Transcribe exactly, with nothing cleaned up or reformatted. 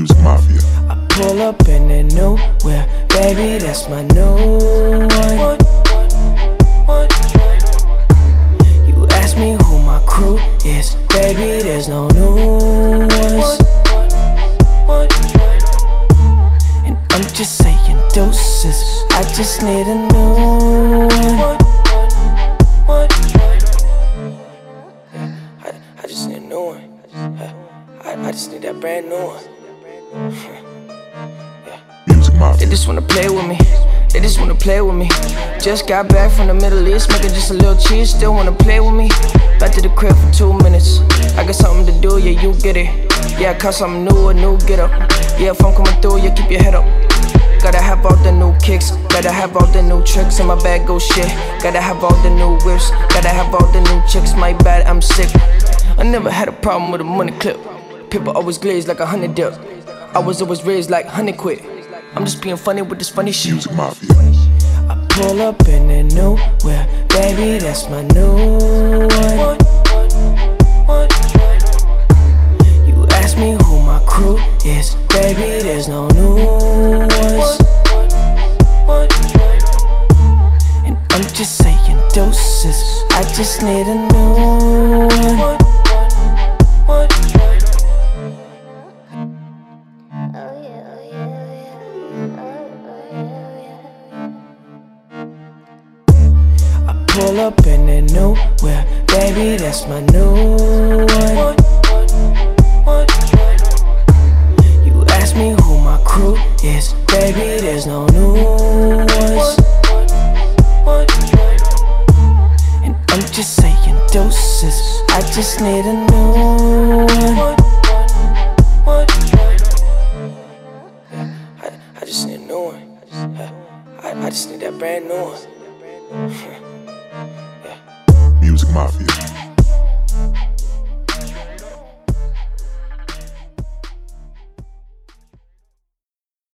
Music Mafia. I pull up in the nowhere, baby, that's my new one. You ask me who my crew is, baby, there's no new ones. And I'm just saying doses, I just need a new one. I, I just need a new one. I, I just need that brand new one. Music Mafia. They just wanna play with me, they just wanna play with me. Just got back from the Middle East, making just a little cheese, still wanna play with me. Back to the crib for two minutes, I got something to do, yeah, you get it. Yeah, I caught something new, a new get up. Yeah, if I'm coming through, yeah, keep your head up. Gotta have all the new kicks, gotta have all the new tricks. In my bag go shit, gotta have all the new whips, gotta have all the new chicks. My bad, I'm sick. I never had a problem with a money clip. People always glaze like a honey dip. I was always raised like honey quit. I'm just being funny with this funny shit. Music Mafia. I pull up in the nowhere, baby, that's my new one. You ask me who my crew is, baby, there's no new ones. And I'm just saying doses, I just need a new one. Pull up in the nowhere, baby, that's my new one. You ask me who my crew is, baby, there's no new ones. And I'm just saying doses, I just need a new one. I, I just need a new one. I, I just need that brand new one. Music Mafia.